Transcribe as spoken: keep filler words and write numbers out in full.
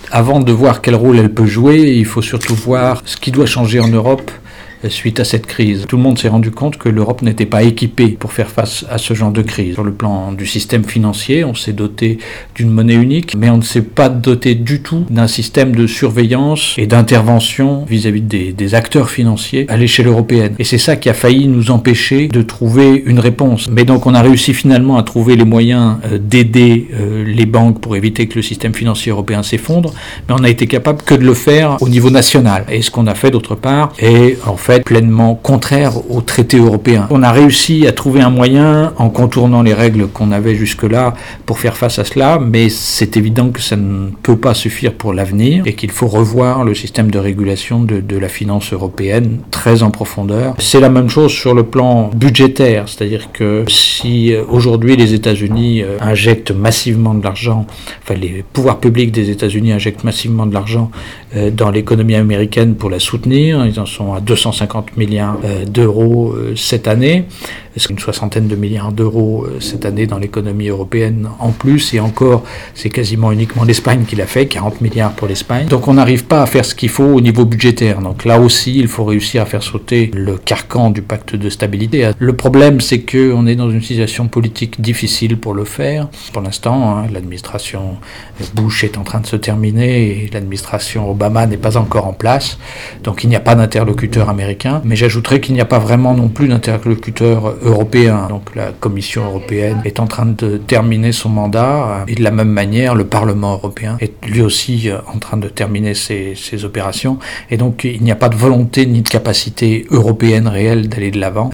Avant de voir quel rôle elle peut jouer, il faut surtout voir ce qui doit changer en Europe suite à cette crise. Tout le monde s'est rendu compte que l'Europe n'était pas équipée pour faire face à ce genre de crise. Sur le plan du système financier, on s'est doté d'une monnaie unique, mais on ne s'est pas doté du tout d'un système de surveillance et d'intervention vis-à-vis des, des acteurs financiers à l'échelle européenne. Et c'est ça qui a failli nous empêcher de trouver une réponse. Mais donc on a réussi finalement à trouver les moyens d'aider les banques pour éviter que le système financier européen s'effondre, mais on n'a été capable que de le faire au niveau national. Et ce qu'on a fait d'autre part est en fait pleinement contraire aux traités européens. On a réussi à trouver un moyen en contournant les règles qu'on avait jusque-là pour faire face à cela, mais c'est évident que ça ne peut pas suffire pour l'avenir et qu'il faut revoir le système de régulation de, de la finance européenne très en profondeur. C'est la même chose sur le plan budgétaire, c'est-à-dire que si aujourd'hui les États-Unis injectent massivement de l'argent, enfin les pouvoirs publics des États-Unis injectent massivement de l'argent dans l'économie américaine pour la soutenir, ils en sont à deux cent cinquante milliards d'euros cette année, c'est une soixantaine de milliards d'euros cette année dans l'économie européenne en plus, et encore c'est quasiment uniquement l'Espagne qui l'a fait, quarante milliards pour l'Espagne. Donc on n'arrive pas à faire ce qu'il faut au niveau budgétaire, donc là aussi il faut réussir à faire sauter le carcan du pacte de stabilité. Le problème c'est qu'on est dans une situation politique difficile pour le faire. Pour l'instant, hein, l'administration Bush est en train de se terminer et l'administration Obama n'est pas encore en place, donc il n'y a pas d'interlocuteur américain, mais j'ajouterais qu'il n'y a pas vraiment non plus d'interlocuteur européen. Donc la Commission européenne est en train de terminer son mandat et de la même manière le Parlement européen est lui aussi en train de terminer ses, ses opérations, et donc il n'y a pas de volonté ni de capacité européenne réelle d'aller de l'avant.